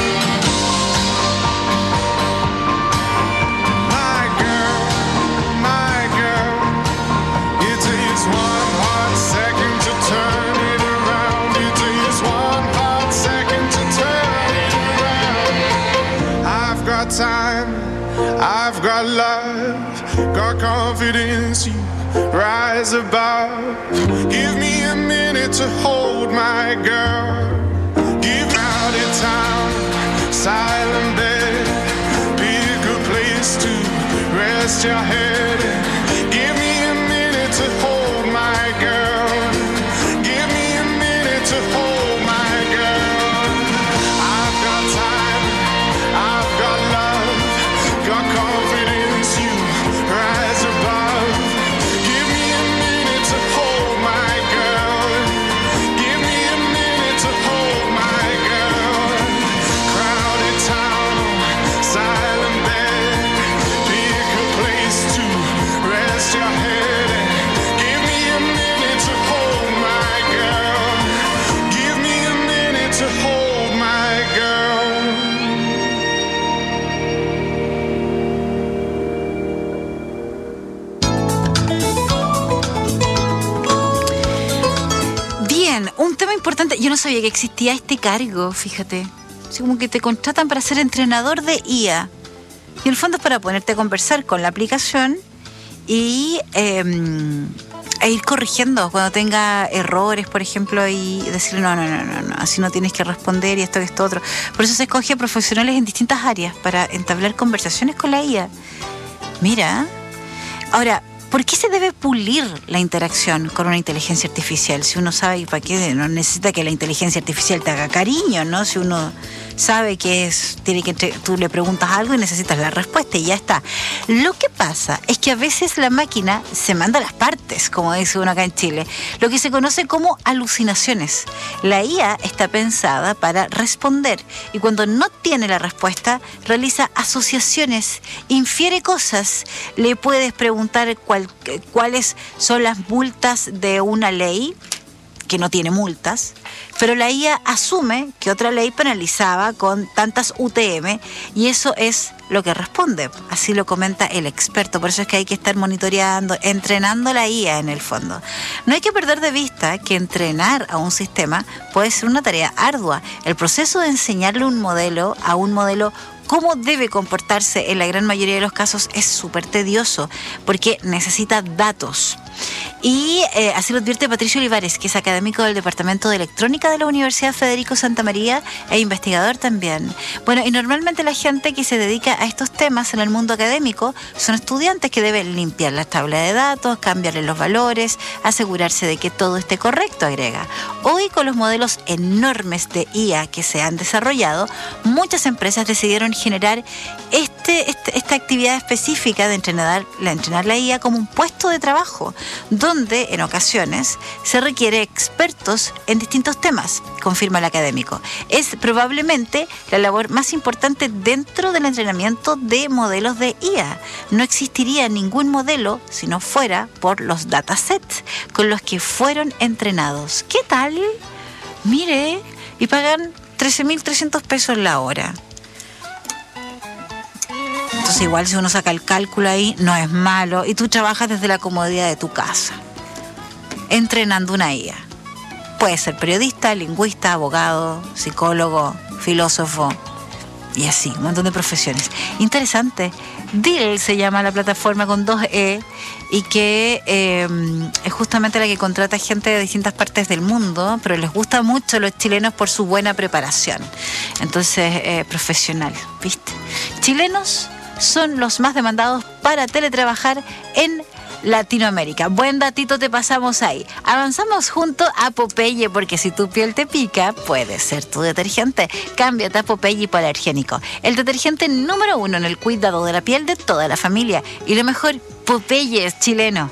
[SPEAKER 23] My girl, my girl. It takes one hot second to turn it around. It takes one hot second to turn it around. I've got time, I've got love, got confidence, you rise above. Give me a minute to hold my girl. Give out in town, silent bed, pick a place to rest your head. Give me a minute to hold my girl. Give me a minute to hold my girl. I've got time, I've got love, got confidence, you rise above. Give me a minute to hold my girl. Give me a minute to hold my girl. Crowded town, silent bed, pick a place to rest your head. Give me a minute to hold my girl. Give me a minute to hold my girl.
[SPEAKER 12] Bien, un tema importante. Yo no sabía que existía este cargo, fíjate. Así como que te contratan para ser entrenador de I A. Y en el fondo es para ponerte a conversar con la aplicación y eh, e ir corrigiendo cuando tenga errores, por ejemplo, y decirle no, no, no, no, no, así no tienes que responder y esto, esto, otro. Por eso se escoge a profesionales en distintas áreas para entablar conversaciones con la I A. Mira, ahora, ¿por qué se debe pulir la interacción con una inteligencia artificial? Si uno sabe para qué, no necesita que la inteligencia artificial te haga cariño, ¿no? Si uno sabe que es, tiene que tú le preguntas algo y necesitas la respuesta y ya está. Lo que pasa es que a veces la máquina se manda a las partes, como dice uno acá en Chile, lo que se conoce como alucinaciones. La I A está pensada para responder y cuando no tiene la respuesta, realiza asociaciones, infiere cosas, le puedes preguntar cuál cuáles son las multas de una ley que no tiene multas, pero la I A asume que otra ley penalizaba con tantas U T M y eso es lo que responde. Así lo comenta el experto. Por eso es que hay que estar monitoreando, entrenando la I A en el fondo. No hay que perder de vista que entrenar a un sistema puede ser una tarea ardua. El proceso de enseñarle un modelo a un modelo cómo debe comportarse en la gran mayoría de los casos es súper tedioso porque necesita datos. Y eh, así lo advierte Patricio Olivares, que es académico del Departamento de Electrónica de la Universidad Federico Santa María e investigador también. Bueno, y normalmente la gente que se dedica a estos temas en el mundo académico son estudiantes que deben limpiar las tablas de datos, cambiarle los valores, asegurarse de que todo esté correcto, agrega. Hoy, con los modelos enormes de I A que se han desarrollado, muchas empresas decidieron generar este, este, esta actividad específica de entrenar la, entrenar la I A como un puesto de trabajo, donde en ocasiones se requiere expertos en distintos temas, confirma el académico. Es probablemente la labor más importante dentro del entrenamiento de modelos de I A. No existiría ningún modelo si no fuera por los datasets con los que fueron entrenados. ¿Qué tal? Mire, y pagan trece mil trescientos pesos la hora. Entonces igual si uno saca el cálculo ahí, no es malo, y tú trabajas desde la comodidad de tu casa, entrenando una I A. Puedes ser periodista, lingüista, abogado, psicólogo, filósofo, y así, un montón de profesiones. Interesante. D I L se llama la plataforma con dos E, y que eh, es justamente la que contrata gente de distintas partes del mundo, pero les gusta mucho a los chilenos por su buena preparación. Entonces, eh, profesional, ¿viste? Chilenos son los más demandados para teletrabajar en Latinoamérica. Buen datito te pasamos ahí. Avanzamos junto a Popeye, porque si tu piel te pica, puede ser tu detergente. Cámbiate a Popeye hipoalergénico, el detergente número uno en el cuidado de la piel de toda la familia. Y lo mejor, Popeye es chileno.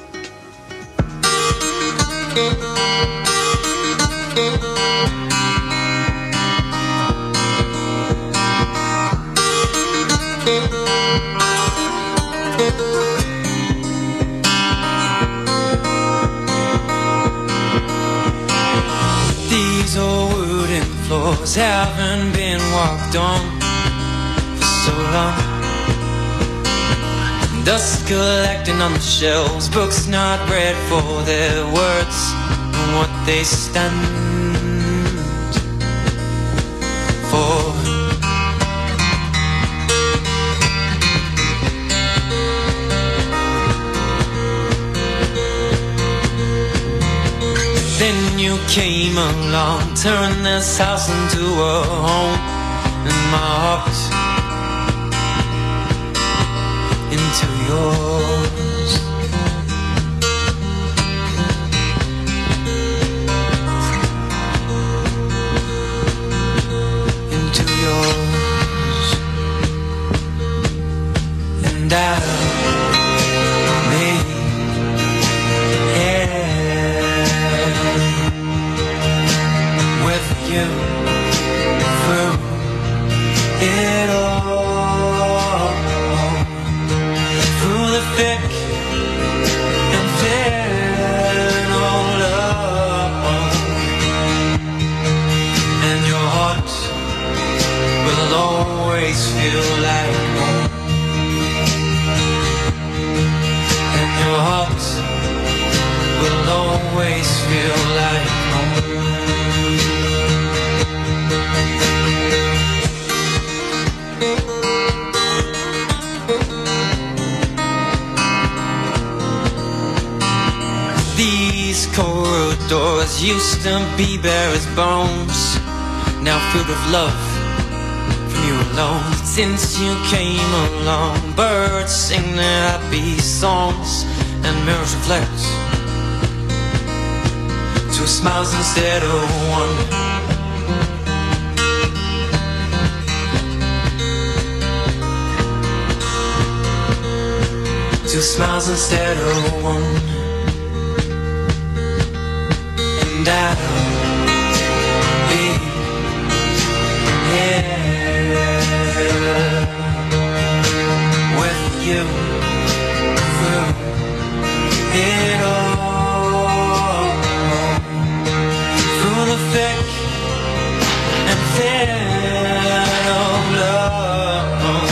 [SPEAKER 23] These old wooden floors haven't been walked on for so long. Dust collecting on the shelves, books not read for their words and what they stand for. Then you came along, turned this house into a home, and my heart into yours. Into yours. And I you through it all, through the thick and thin, all up, and your heart will always feel like home, and your heart will always feel like home. These corridors used to be bare as bones, now filled with love from you alone. Since you came along, birds sing their happy songs and mirrors reflect two smiles instead of one. Two smiles instead of one. And I'll be here with you through it all, through the thick and thin of love,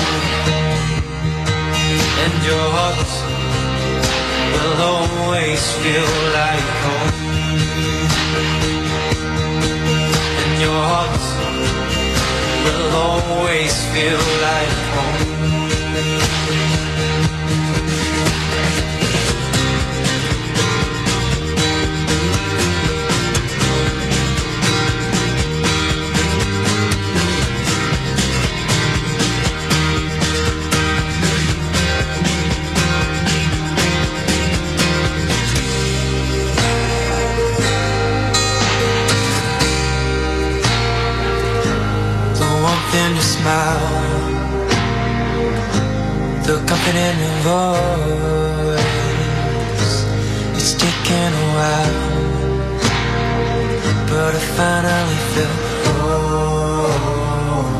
[SPEAKER 23] and your heart will always feel like home. And your heart will always feel like home. smile, the confident in your voice. It's taken a while, but I finally feel home.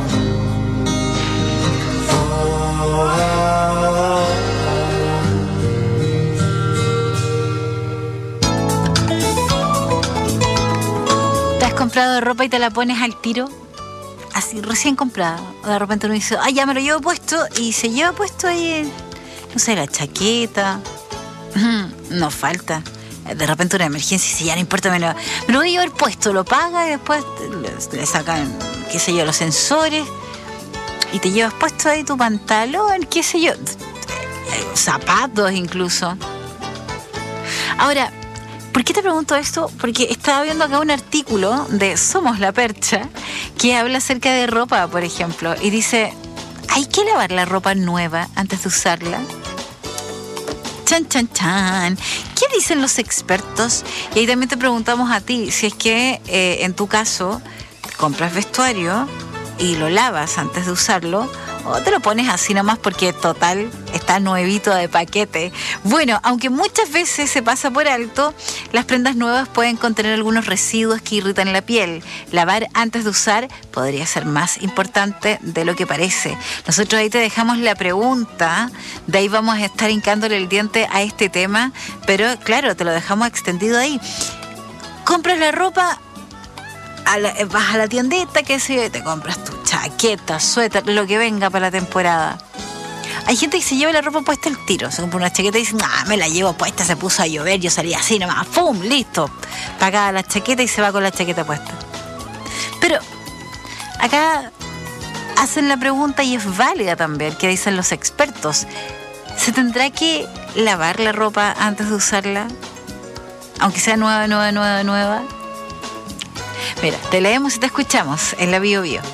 [SPEAKER 12] ¿Te has comprado ropa y te la pones al tiro? Así, recién comprada. O de repente uno dice, ay, ya me lo llevo puesto. Y se lleva puesto ahí, en, no sé, la chaqueta. No falta. De repente una emergencia y dice, ya no importa, me lo, me lo voy a llevar puesto. Lo paga y después le, le sacan, qué sé yo, los sensores. Y te llevas puesto ahí tu pantalón, qué sé yo. Zapatos incluso. Ahora, ¿por qué te pregunto esto? Porque estaba viendo acá un artículo de Somos la Percha que habla acerca de ropa, por ejemplo, y dice, ¿hay que lavar la ropa nueva antes de usarla? Chan, chan, chan. ¿Qué dicen los expertos? Y ahí también te preguntamos a ti, si es que eh, en tu caso compras vestuario y lo lavas antes de usarlo, o te lo pones así nomás porque total está nuevito de paquete. Bueno, aunque muchas veces se pasa por alto, las prendas nuevas pueden contener algunos residuos que irritan la piel. Lavar antes de usar podría ser más importante de lo que parece. Nosotros ahí te dejamos la pregunta, de ahí vamos a estar hincándole el diente a este tema, pero claro, te lo dejamos extendido ahí. Compras la ropa, A la, vas a la tiendita, qué sé yo, y te compras tu chaqueta, suéter, lo que venga para la temporada. Hay gente que se lleva la ropa puesta al tiro. Se compra una chaqueta y dice, nah, me la llevo puesta, se puso a llover, yo salí así nomás, ¡pum! Listo. Pagada la chaqueta y se va con la chaqueta puesta. Pero acá hacen la pregunta y es válida también, que dicen los expertos. ¿Se tendrá que lavar la ropa antes de usarla? Aunque sea nueva, nueva, nueva, nueva. Mira, te leemos y te escuchamos en la Bio Bio.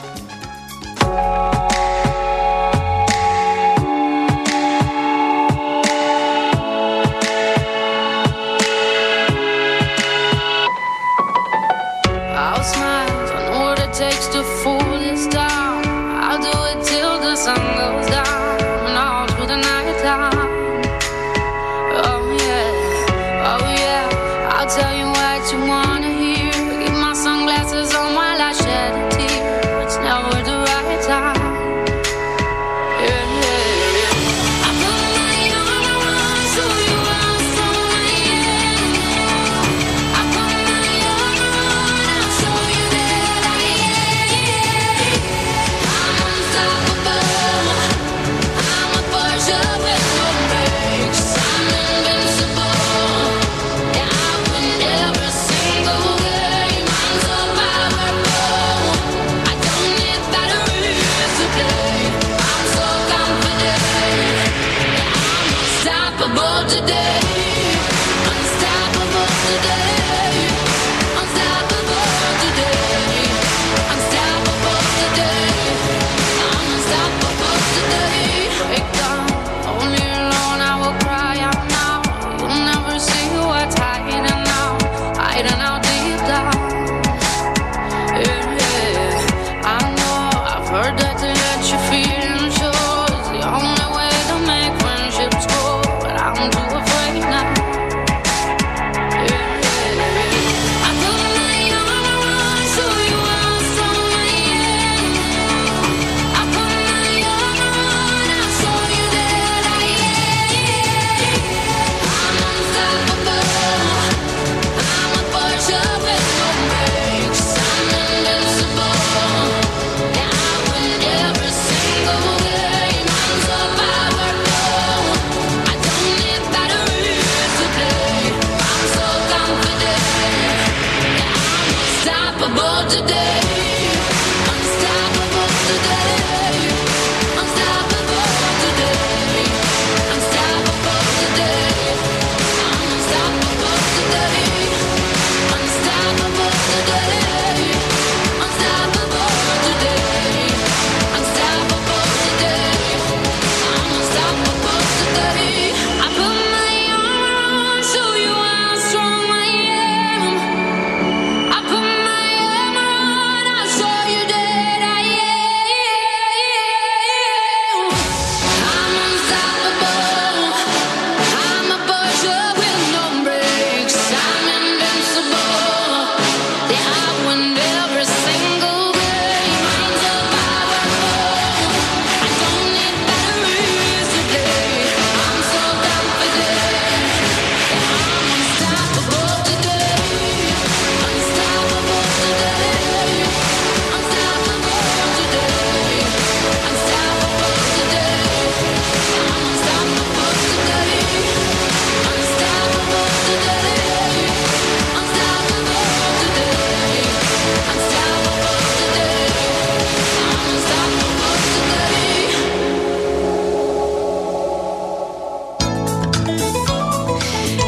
[SPEAKER 23] I'll smile, I know what it takes to fool this town. I'll do it till the sun goes down and all through the night time. Oh yeah, oh yeah, I'll tell you what you wanna hear. Keep my sunglasses on while I shed a tear. It's never the right time. Yeah, yeah, yeah. I put my armor on so you won't throw me in. I put my armor on, I'll show you that I am. I'm unstoppable. I'm a Porsche with no brakes. I'm invincible. Yeah, I win every single game. I'm so powerful. I don't need batteries to play. I'm so confident. Yeah, I'm unstoppable today. Unstoppable today. Unstoppable today. Unstoppable today. I'm unstoppable today. Break down, only alone I will cry out now. You'll never see what's hiding now, hiding out deep down. Yeah, yeah. I know, I've heard that to let you feel and show is the only way to make friendships grow, but I'm too afraid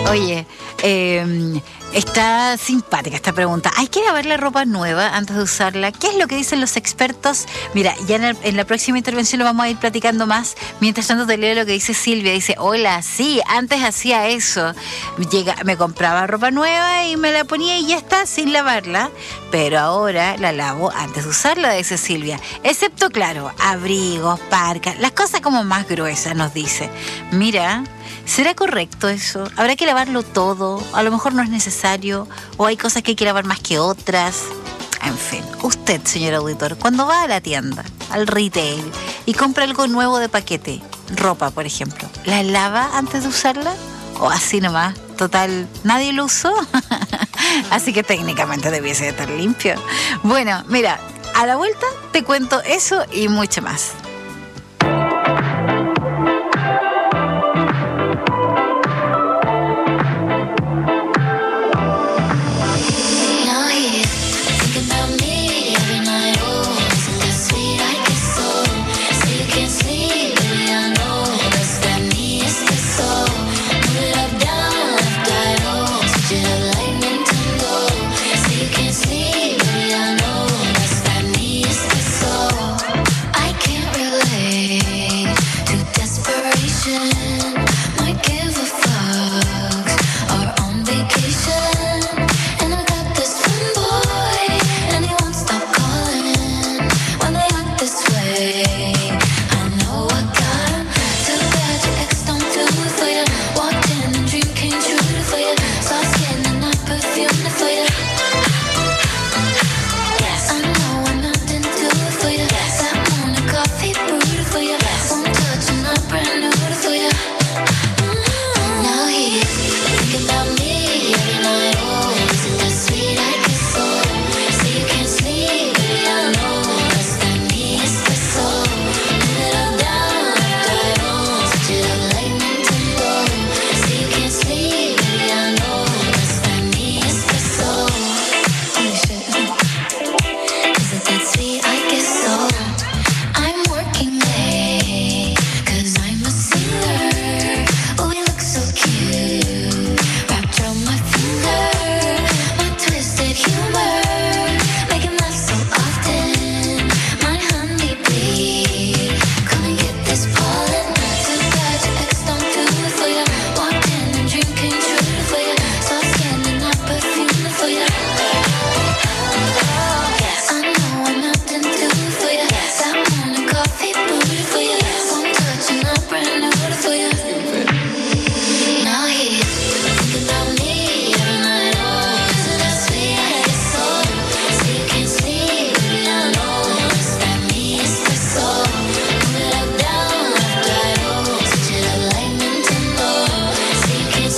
[SPEAKER 12] Oye, eh, está simpática esta pregunta. ¿Hay que lavar la ropa nueva antes de usarla? ¿Qué es lo que dicen los expertos? Mira, ya en, el, en la próxima intervención lo vamos a ir platicando más. Mientras tanto te leo lo que dice Silvia. Dice, hola, sí, antes hacía eso. Llega, me compraba ropa nueva y me la ponía y ya está, sin lavarla. Pero ahora la lavo antes de usarla, dice Silvia. Excepto, claro, abrigos, parcas, las cosas como más gruesas, nos dice. Mira... ¿Será correcto eso? ¿Habrá que lavarlo todo? A lo mejor no es necesario. ¿O hay cosas que hay que lavar más que otras? En fin, usted, señor auditor, cuando va a la tienda, al retail, y compra algo nuevo de paquete, ropa, por ejemplo, ¿la lava antes de usarla? ¿O así nomás? Total, ¿nadie lo usó? Así que técnicamente debiese de estar limpio. Bueno, mira, a la vuelta te cuento eso y mucho más.
[SPEAKER 23] Cute.